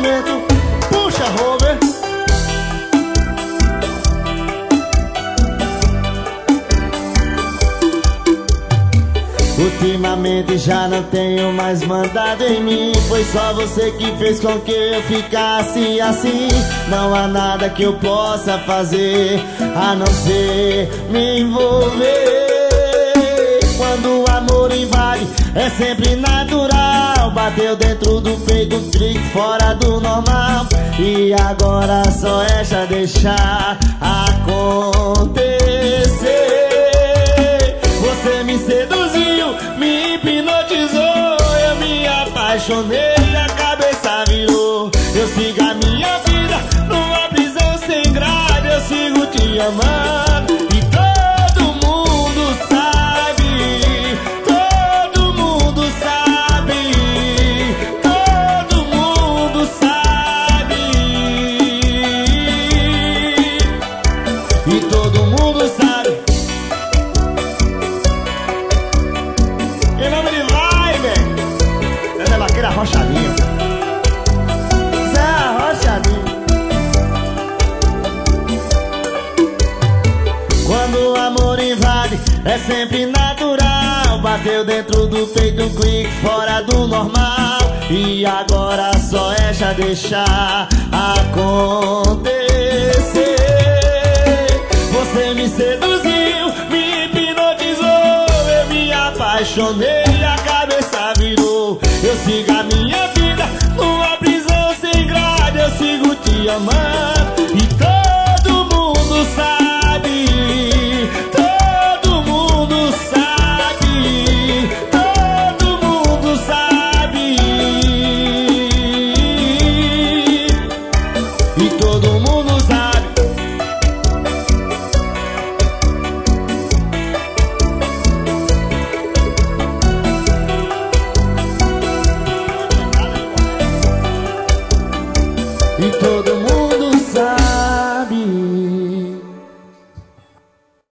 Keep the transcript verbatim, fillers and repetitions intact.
Nascimento. Puxa, Robert. Ultimamente já não tenho mais mandado em mim. Foi só você que fez com que eu ficasse assim. Não há nada que eu possa fazer a não ser me envolver. Quando o amor invade é sempre natural. Bateu dentro do peito um clique fora do normal. E agora só é já deixar acontecer. Você me seduziu, me hipnotizou. Eu me apaixonei e a cabeça virou. Eu sigo a minha vida numa prisão sem grade. Eu sigo te amando e todo mundo sabe. Todo mundo sabe. Todo mundo sabe. E todo mundo sabe. Em nome de vai, velho. Zé Vaqueiro Arrochadinho. Zé Arrochadinho. Quando o amor invade é sempre natural. Bateu dentro do peito um clique fora do normal. E agora só é já deixar acontecer. Você me seduziu, me hipnotizou. Eu me apaixonei e a cabeça virou. Eu sigo a minha vida numa prisão sem grade. Eu sigo te amando e todo mundo sabe. Todo mundo sabe. Todo mundo sabe. E todo mundo sabe. E todo